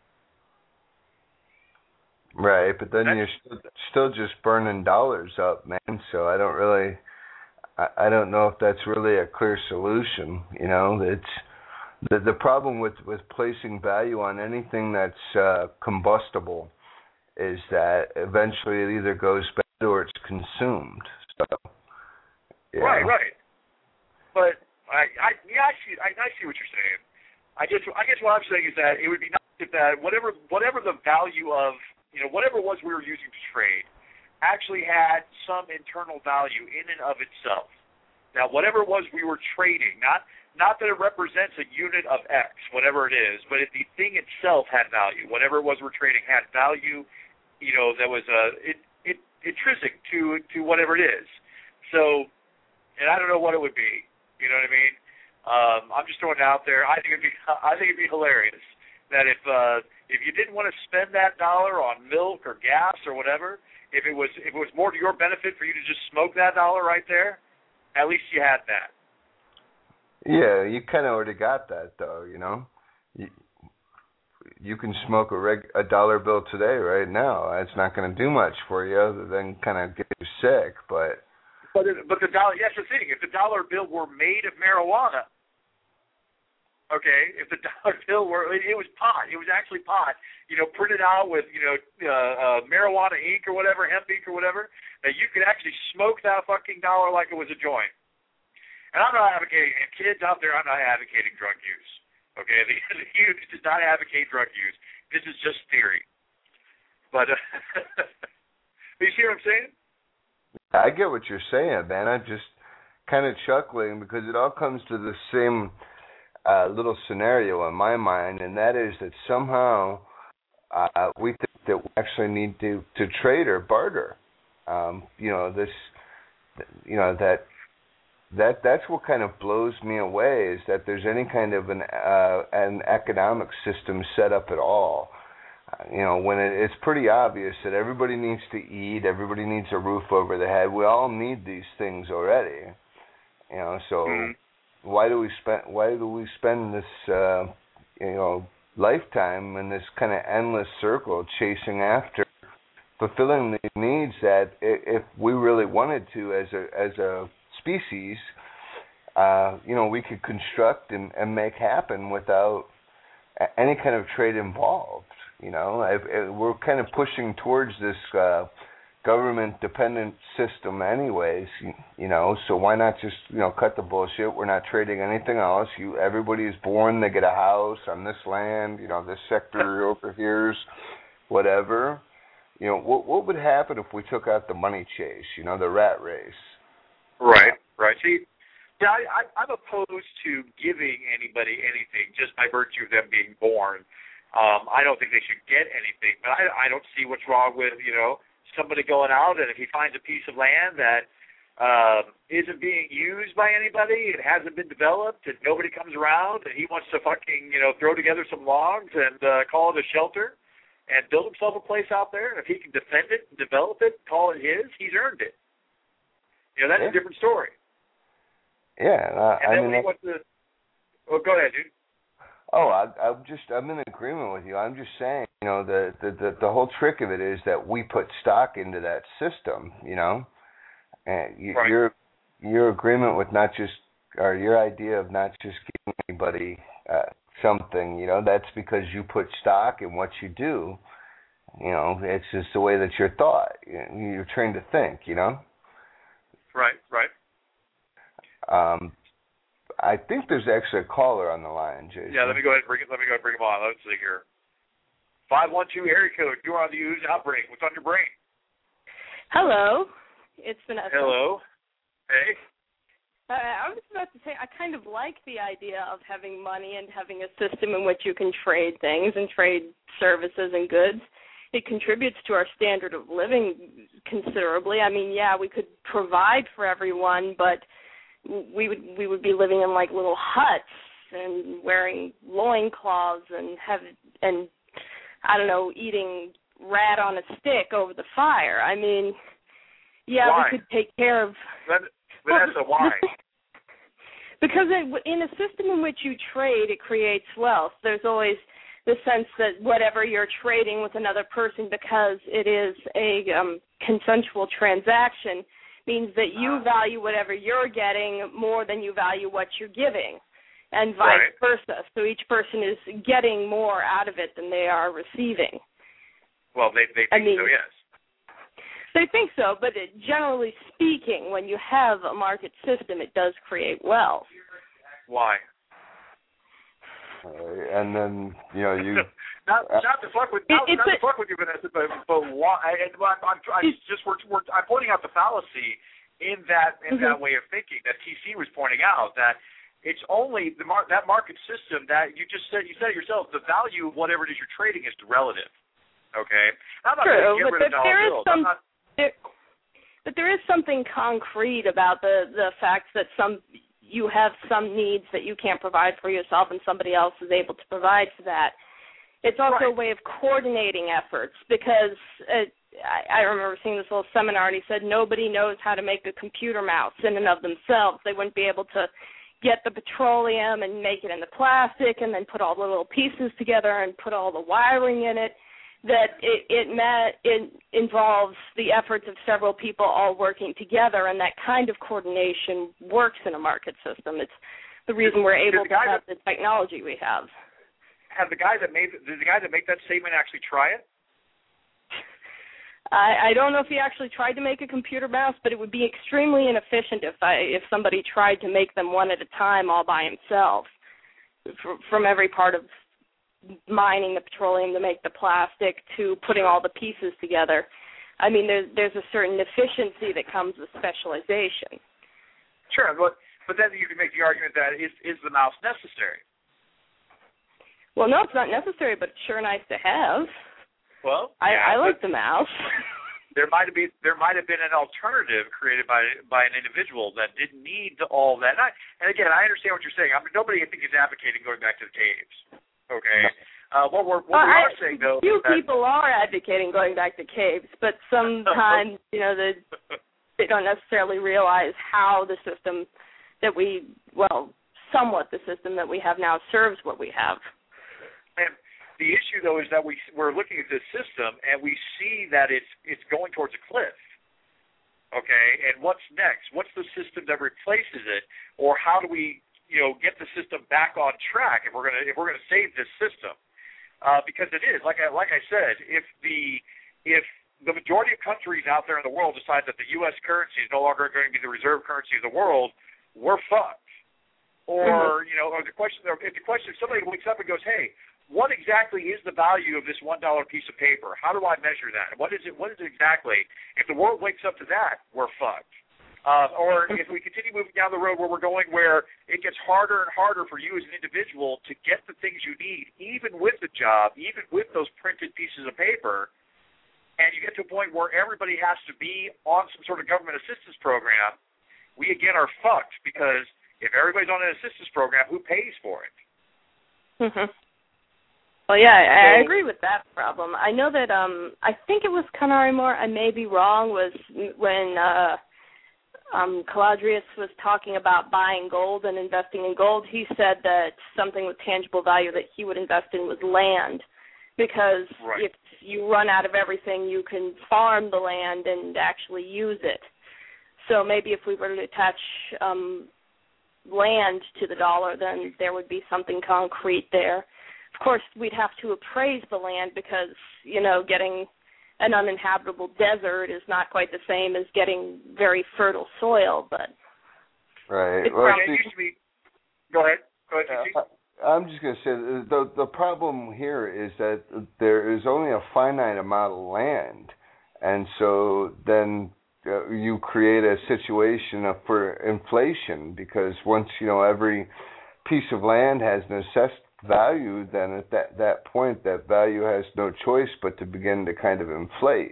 Right, but then you're still just burning dollars up, man. So I don't know if that's really a clear solution. It's the problem with placing value on anything that's combustible is that eventually it either goes bad or it's consumed. So, yeah. Right. But I see what you're saying. I guess what I'm saying is that it would be nice if that whatever the value of whatever it was we were using to trade actually had some internal value in and of itself. Now, whatever it was we were trading, not that it represents a unit of X, whatever it is, but if the thing itself had value, whatever it was we're trading had value, that was intrinsic to whatever it is. So, and I don't know what it would be. You know what I mean? I'm just throwing it out there. I think it'd be hilarious that if you didn't want to spend that $1 on milk or gas or whatever, if it was more to your benefit for you to just smoke that $1 right there, at least you had that. Yeah, you kind of already got that, though. You can smoke a $1 bill today, right now. It's not going to do much for you other than kind of get you sick, but the dollar. That's the thing. If the $1 bill were made of marijuana, okay. If the $1 bill it was pot. It was actually pot. Printed out with marijuana ink or whatever, hemp ink or whatever. That you could actually smoke that fucking $1 like it was a joint. And I'm not advocating. And kids out there, I'm not advocating drug use. Okay, the youth does not advocate drug use. This is just theory. But you see what I'm saying? I get what you're saying, man. I'm just kind of chuckling because it all comes to the same little scenario in my mind, and that is that somehow we think that we actually need to trade or barter. That's what kind of blows me away, is that there's any kind of an economic system set up at all. When it's pretty obvious that everybody needs to eat, everybody needs a roof over their head. We all need these things already. So why do we spend this lifetime in this kind of endless circle chasing after fulfilling these needs that if we really wanted to as a species, we could construct and make happen without any kind of trade involved. We're kind of pushing towards this government-dependent system anyways, so why not just, cut the bullshit? We're not trading anything else. Everybody is born, they get a house on this land, this sector over here's whatever. What would happen if we took out the money chase, the rat race? Right. See, yeah, I'm opposed to giving anybody anything just by virtue of them being born. I don't think they should get anything, but I don't see what's wrong with, somebody going out and if he finds a piece of land that isn't being used by anybody. It hasn't been developed, and nobody comes around, and he wants to fucking, throw together some logs and call it a shelter and build himself a place out there. And if he can defend it, develop it, call it his, he's earned it. That's a different story. Yeah, when he wants to... Well, go ahead, dude. Oh, I'm in agreement with you. I'm just saying, the whole trick of it is that we put stock into that system, and right. your agreement with not just, or your idea of not just giving anybody something, that's because you put stock in what you do. It's just the way that you're thought. You're trained to think, Right. I think there's actually a caller on the line, Jason. Yeah, let me go ahead and bring him on. Let's see here. 512 area code. You're on the Ooze Outbreak. What's on your brain? Hello. It's Vanessa. Hello. Hey. I was about to say, I kind of like the idea of having money and having a system in which you can trade things and trade services and goods. It contributes to our standard of living considerably. I mean, yeah, we could provide for everyone, but we would be living in like little huts and wearing loincloths and I don't know, eating rat on a stick over the fire. I mean, yeah, why? We could take care of... Vanessa, why? Because in a system in which you trade, it creates wealth. There's always the sense that whatever you're trading with another person, because it is a consensual transaction, means that you value whatever you're getting more than you value what you're giving, and vice versa. So each person is getting more out of it than they are receiving. Well, they think so, yes. They think so, but generally speaking, when you have a market system, it does create wealth. Why? And then, you... not to fuck with you, Vanessa, but why? I'm pointing out the fallacy in that way of thinking that TC was pointing out, that it's only that market system that you said it yourself. The value of whatever it is you're trading is relative. Okay, I'm not going to get rid of dollar bills. But there is something concrete about the fact that you have some needs that you can't provide for yourself, and somebody else is able to provide for that. It's also a way of coordinating efforts, because I remember seeing this little seminar, and he said nobody knows how to make a computer mouse in and of themselves. They wouldn't be able to get the petroleum and make it into plastic and then put all the little pieces together and put all the wiring in it. That it involves the efforts of several people all working together, and that kind of coordination works in a market system. It's the reason we're able to have the technology we have. Did the guy that made that statement actually try it? I don't know if he actually tried to make a computer mouse, but it would be extremely inefficient if somebody tried to make them one at a time all by himself from every part of mining the petroleum to make the plastic to putting all the pieces together. I mean, there's a certain efficiency that comes with specialization. Sure, but then you can make the argument that is the mouse necessary? Well, no, it's not necessary, but it's sure nice to have. Well, I like the mouse. There might have been an alternative created by an individual that didn't need all that. And again, I understand what you're saying. I mean, nobody, I think, is advocating going back to the caves. Okay. What we are saying, though, few people are advocating going back to caves, but sometimes they don't necessarily realize how the system that somewhat the system that we have now serves what we have. And the issue, though, is that we're looking at this system and we see that it's going towards a cliff. Okay, and what's next? What's the system that replaces it, or how do we get the system back on track if we're gonna save this system? Because it is, like I said, if the majority of countries out there in the world decide that the U.S. currency is no longer going to be the reserve currency of the world, we're fucked. Or or the question, if somebody wakes up and goes, hey, what exactly is the value of this $1 piece of paper? How do I measure that? What is it exactly? If the world wakes up to that, we're fucked. Or if we continue moving down the road where we're going, where it gets harder and harder for you as an individual to get the things you need, even with the job, even with those printed pieces of paper, and you get to a point where everybody has to be on some sort of government assistance program, we again are fucked because if everybody's on an assistance program, who pays for it? Mhm. Well, yeah, I agree with that problem. I know that I think it was Kanari Moore, I may be wrong, was when Caladrius was talking about buying gold and investing in gold, he said that something with tangible value that he would invest in was land, because if you run out of everything, you can farm the land and actually use it. So maybe if we were to attach land to the dollar, then there would be something concrete there. Of course, we'd have to appraise the land because, getting an uninhabitable desert is not quite the same as getting very fertile soil, but... Right. Well, it used to be... Go ahead. I'm just going to say the problem here is that there is only a finite amount of land, and so then you create a situation for inflation, because once every piece of land has an assessed value, then at that point that value has no choice but to begin to kind of inflate.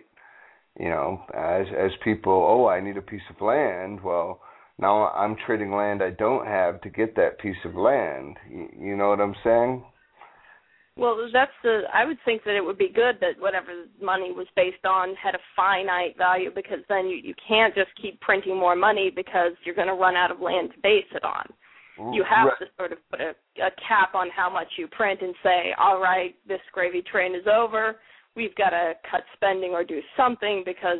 As people, I need a piece of land. Well, now I'm trading land I don't have to get that piece of land. You know what I'm saying? Well, I would think that it would be good that whatever money was based on had a finite value, because then you can't just keep printing more money because you're going to run out of land to base it on. You have to sort of put a cap on how much you print and say, all right, this gravy train is over. We've got to cut spending or do something, because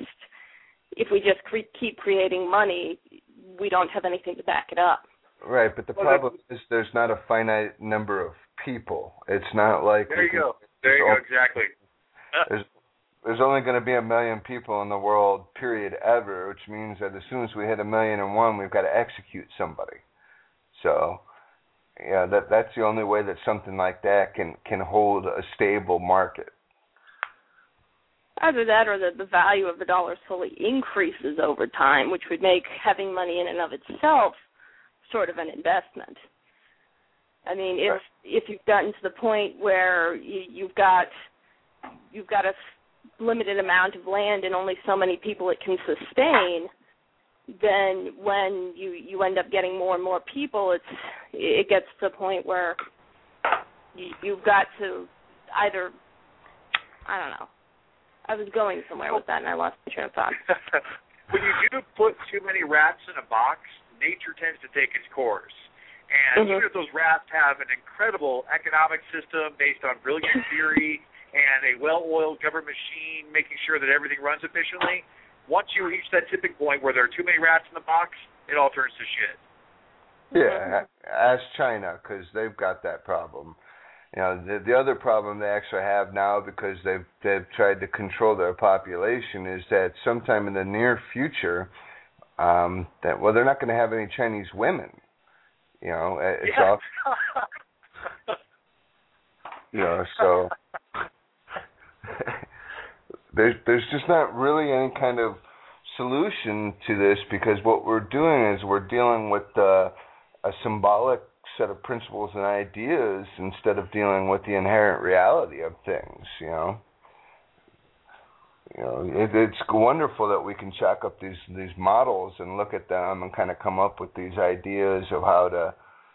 if we just keep creating money, we don't have anything to back it up. Right, but the problem is there's not a finite number of people. It's not like... There you go, exactly. There's only going to be 1 million people in the world, period, ever, which means that as soon as we hit 1,000,001, we've got to execute somebody. So, that's the only way that something like that can hold a stable market. Either that, or that the value of the dollar slowly increases over time, which would make having money in and of itself sort of an investment. I mean, if you've gotten to the point where you've got a limited amount of land and only so many people it can sustain, then when you end up getting more and more people, it gets to the point where you've got to either, I don't know. I was going somewhere with that and I lost my train of thought. When you do put too many rats in a box, nature tends to take its course. And even if those rats have an incredible economic system based on brilliant theory and a well-oiled government machine making sure that everything runs efficiently, once you reach that tipping point where there are too many rats in the box, it all turns to shit. Yeah, ask China, because they've got that problem. The other problem they actually have now, because they've tried to control their population, is that sometime in the near future, they're not going to have any Chinese women. It's all. So there's just not really any kind of solution to this, because what we're doing is we're dealing with a symbolic set of principles and ideas instead of dealing with the inherent reality of things. It's wonderful that we can chalk up these models and look at them and kind of come up with these ideas of how to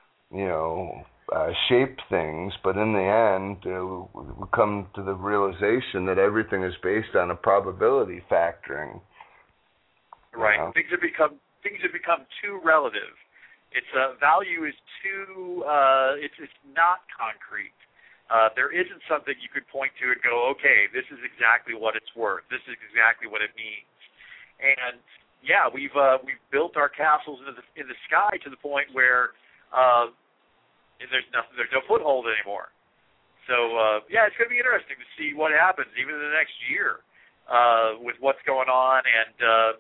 shape things, but in the end we come to the realization that everything is based on a probability factoring. Right. Things have become too relative. Its value is too. It's not concrete. There isn't something you could point to and go, okay, this is exactly what it's worth. This is exactly what it means. And we've built our castles in the sky to the point where there's no foothold anymore. So it's going to be interesting to see what happens even in the next year with what's going on. And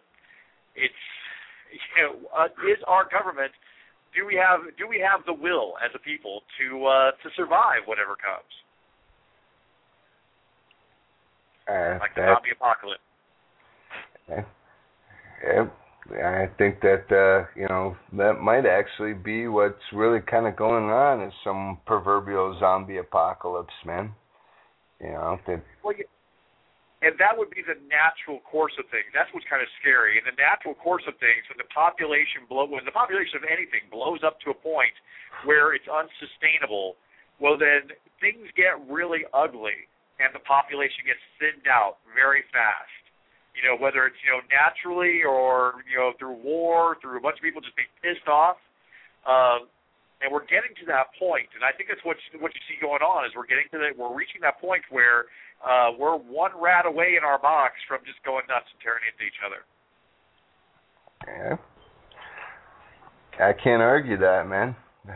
is our government? Do we have the will as a people to survive whatever comes? Like the zombie apocalypse. Yeah, I think that that might actually be what's really kind of going on, is some proverbial zombie apocalypse, man. And that would be the natural course of things. That's what's kind of scary. In the natural course of things, when the population of anything blows up to a point where it's unsustainable, well, then things get really ugly, and the population gets thinned out very fast. Whether it's naturally or through war, through a bunch of people just being pissed off. And we're getting to that point, and I think that's what you see going on is we're reaching that point where we're one rat away in our box from just going nuts and tearing into each other. Yeah. I can't argue that, man.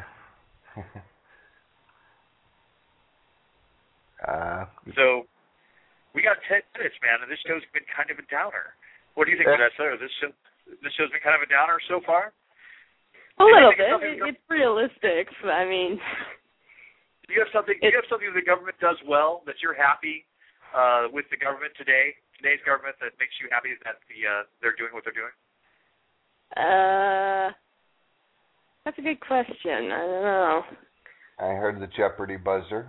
So we got 10 minutes, man, and this show's been kind of a downer. What do you think, Vanessa? This show's been kind of a downer so far? A little bit. It's realistic. I mean, do you have something the government does well that you're happy with the government today's government, that makes you happy that they're doing what they're doing? That's a good question. I don't know. I heard the Jeopardy buzzer.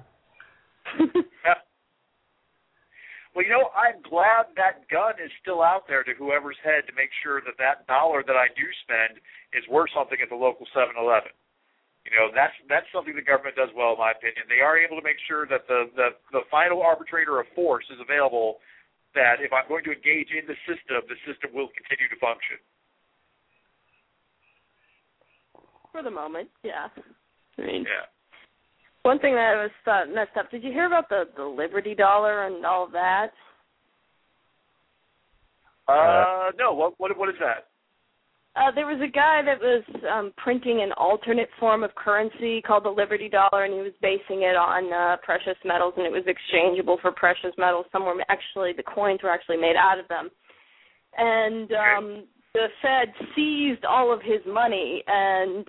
Well, I'm glad that gun is still out there to whoever's head to make sure that dollar that I do spend is worth something at the local 7-Eleven. That's something the government does well, in my opinion. They are able to make sure that the final arbitrator of force is available, that if I'm going to engage in the system will continue to function. For the moment, yeah. Yeah. One thing that was messed up, did you hear about the Liberty Dollar and all of that? No. What is that? There was a guy that was printing an alternate form of currency called the Liberty Dollar, and he was basing it on precious metals, and it was exchangeable for precious metals. Actually, the coins were actually made out of them. And the Fed seized all of his money and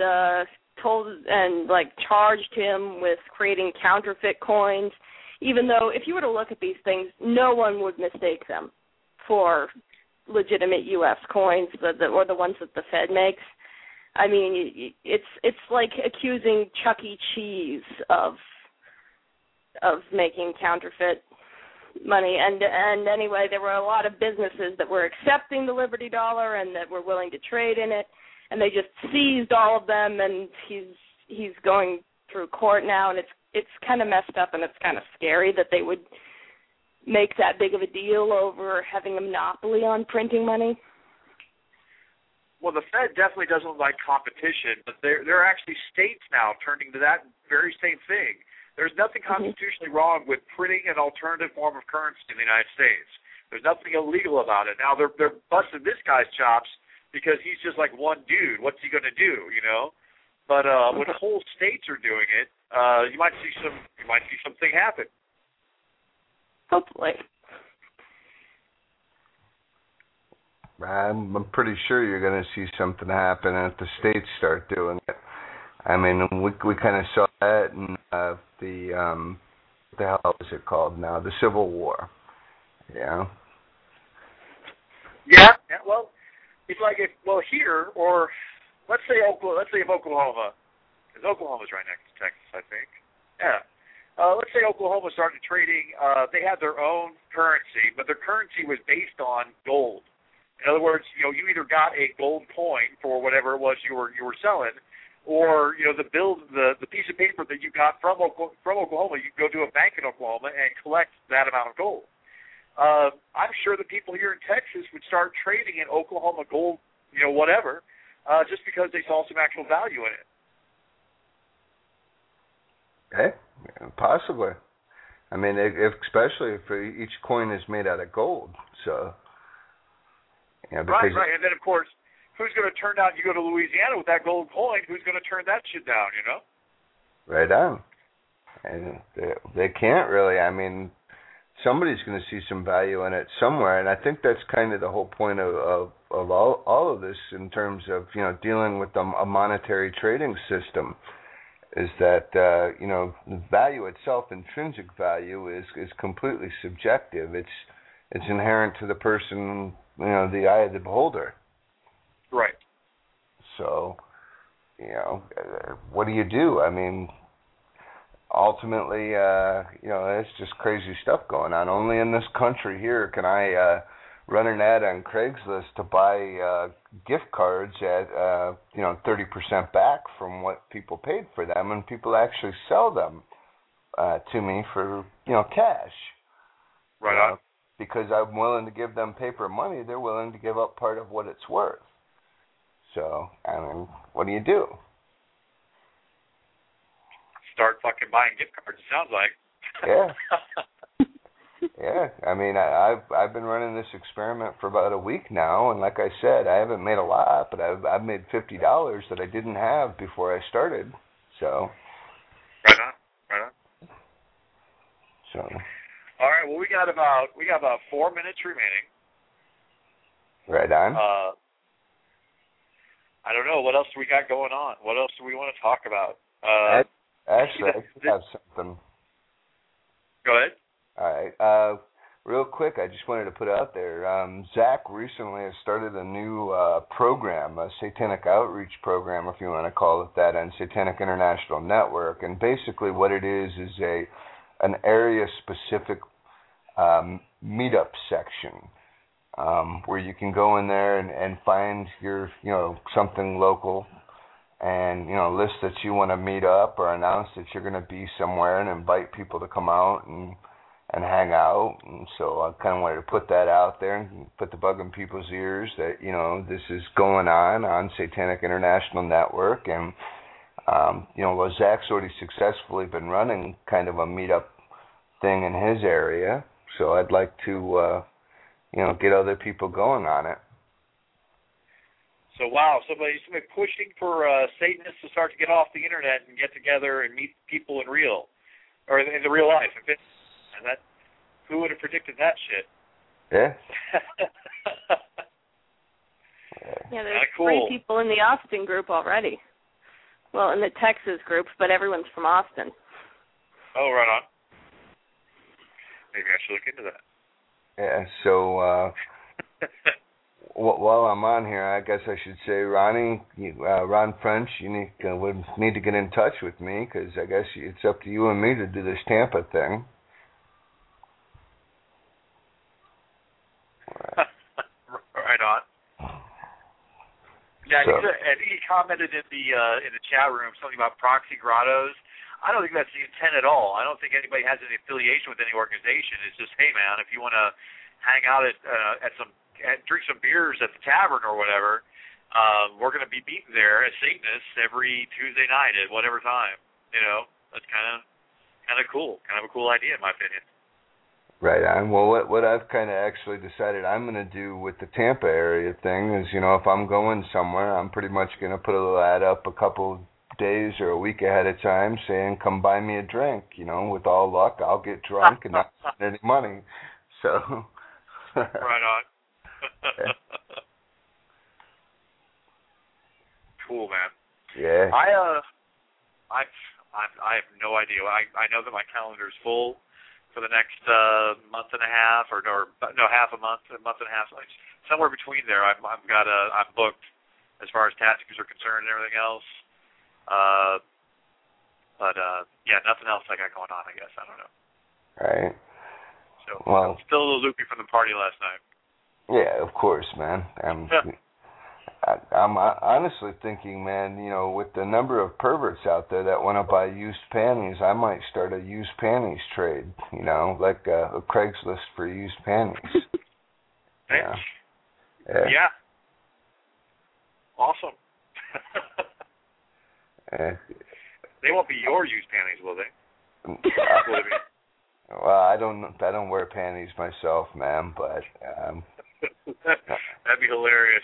charged him with creating counterfeit coins, even though if you were to look at these things, no one would mistake them for legitimate U.S. coins or the ones that the Fed makes. I mean, it's like accusing Chuck E. Cheese of making counterfeit money. And anyway, there were a lot of businesses that were accepting the Liberty Dollar and that were willing to trade in it, and they just seized all of them, and he's going through court now, and it's kind of messed up, and it's kind of scary that they would make that big of a deal over having a monopoly on printing money. Well, the Fed definitely doesn't like competition, but there are actually states now turning to that very same thing. There's nothing constitutionally wrong with printing an alternative form of currency in the United States. There's nothing illegal about it. Now, they're busting this guy's chops because he's just like one dude. What's he going to do, But when whole states are doing it, you might see something happen. Hopefully. I'm pretty sure you're going to see something happen if the states start doing it. I mean, we kind of saw that in what the hell is it called now? The Civil War. Yeah. Yeah. Well, it's like here, or let's say if Oklahoma, because Oklahoma's right next to Texas, I think. Yeah. Let's say Oklahoma started trading. They had their own currency, but their currency was based on gold. In other words, you either got a gold coin for whatever it was you were selling, or the piece of paper that you got from Oklahoma, you go to a bank in Oklahoma and collect that amount of gold. I'm sure the people here in Texas would start trading in Oklahoma gold, whatever, just because they saw some actual value in it. Okay, possibly. I mean, especially if each coin is made out of gold, so. Yeah, right, and then of course, who's going to turn down? You go to Louisiana with that gold coin. Who's going to turn that shit down? Right on. And they can't really. I mean, somebody's going to see some value in it somewhere, and I think that's kind of the whole point of all of this in terms of dealing with a monetary trading system. Is that the value itself, intrinsic value, is completely subjective. It's inherent to the person, the eye of the beholder. Right. So, what do you do? I mean, ultimately, it's just crazy stuff going on. Only in this country here can I run an ad on Craigslist to buy gift cards at 30% back from what people paid for them, and people actually sell them to me for cash. Right on. Because I'm willing to give them paper money, they're willing to give up part of what it's worth. So, I mean, what do you do? Start fucking buying gift cards, it sounds like. Yeah. Yeah. I mean, I've been running this experiment for about a week now, and like I said, I haven't made a lot, but I've made $50 that I didn't have before I started. So. Right on. So. All right. Well, we got about 4 minutes remaining. Right on. I don't know. What else do we got going on? What else do we want to talk about? Actually, I could have something. Go ahead. All right. Real quick, I just wanted to put out there, Zach recently has started a new program, a satanic outreach program, if you want to call it that, on Satanic International Network. And basically what it is an area-specific meetup section. Where you can go in there and find your, something local and, list that you want to meet up or announce that you're going to be somewhere and invite people to come out and hang out. And so I kind of wanted to put that out there and put the bug in people's ears that, this is going on Satanic International Network. And, well, Zach's already successfully been running kind of a meetup thing in his area. So I'd like to, get other people going on it. So, wow, somebody pushing for Satanists to start to get off the internet and get together and meet people in the real life. And that, who would have predicted that shit? Yeah. Yeah, there's cool. 3 people in the Austin group already. Well, in the Texas group, but everyone's from Austin. Oh, right on. Maybe I should look into that. Yeah, so while I'm on here, I guess I should say, Ronnie, Ron French, you would need to get in touch with me, because I guess it's up to you and me to do this Tampa thing. Right on. Yeah, so, I think he commented in the chat room something about proxy grottos. I don't think that's the intent at all. I don't think anybody has any affiliation with any organization. It's just, hey man, if you want to hang out drink some beers at the tavern or whatever, we're going to be meeting there as Satanists every Tuesday night at whatever time. That's kind of cool. Kind of a cool idea in my opinion. Right on. Well, what I've kind of actually decided I'm going to do with the Tampa area thing is, if I'm going somewhere, I'm pretty much going to put a little ad up a couple days or a week ahead of time saying, come buy me a drink. With all luck, I'll get drunk and not spend any money. So. Right on. Cool, man. Yeah. I have no idea. I know that my calendar is full for the next month and a half, or half a month and a half, somewhere between there. I'm booked as far as tactics are concerned and everything else. But nothing else I got going on, I guess. I don't know. Right. So, well, I'm still a little loopy from the party last night. Yeah, of course, man. I'm honestly thinking, man, with the number of perverts out there that want to buy used panties, I might start a used panties trade, like a Craigslist for used panties. Yeah. Yeah. Awesome. They won't be your used panties, will they? Well, I don't wear panties myself, man, but that'd be hilarious.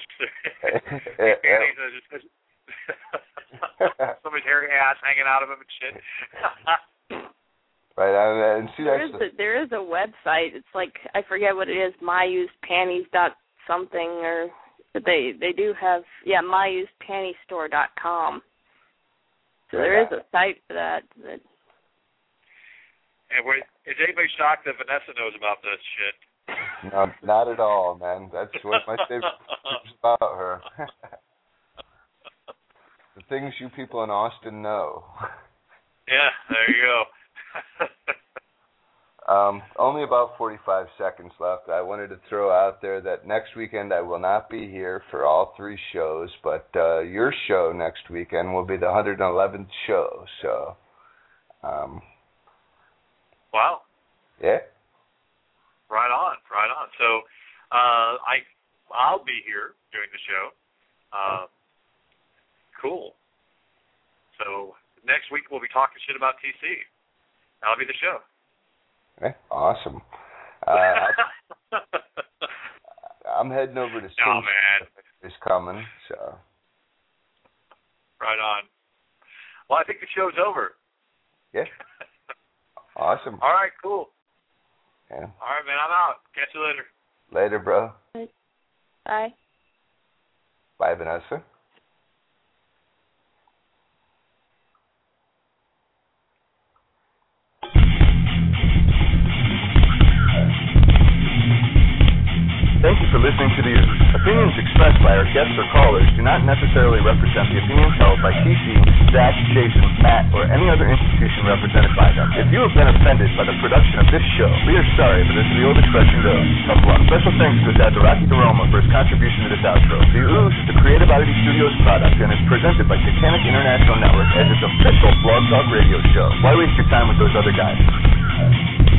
Somebody's hairy ass hanging out of them and shit. Right, and see there is a website. It's like, I forget what it is, myusedpanties.something, or they do have myusedpantystore.com. So there is a site for that. And is anybody shocked that Vanessa knows about this shit? No, not at all, man. That's what my favorite is about her. The things you people in Austin know. Yeah, there you go. Only about 45 seconds left. I wanted to throw out there that next weekend I will not be here for all 3 shows, but your show next weekend will be the 111th show. So, wow. Yeah. Right on. So, I'll be here doing the show. Cool. So next week we'll be talking shit about TC. That'll be the show. Okay, awesome. I'm heading over to Oh, man. Is coming, so. Right on. Well, I think the show's over. Yeah. Awesome. All right, cool. Yeah. All right, man, I'm out. Catch you later. Later, bro. Bye. Bye, Vanessa. Thank you for listening to The Ooze. Opinions expressed by our guests or callers do not necessarily represent the opinions held by TC, Zach, Jason, Matt, or any other institution represented by them. If you have been offended by the production of this show, we are sorry, but as the old expression goes, tough luck. Special thanks to Rocky DeRoma for his contribution to this outro. The Ooze is the Creative Oddity Studios product and is presented by Satanic International Network as its official Blog Talk radio show. Why waste your time with those other guys?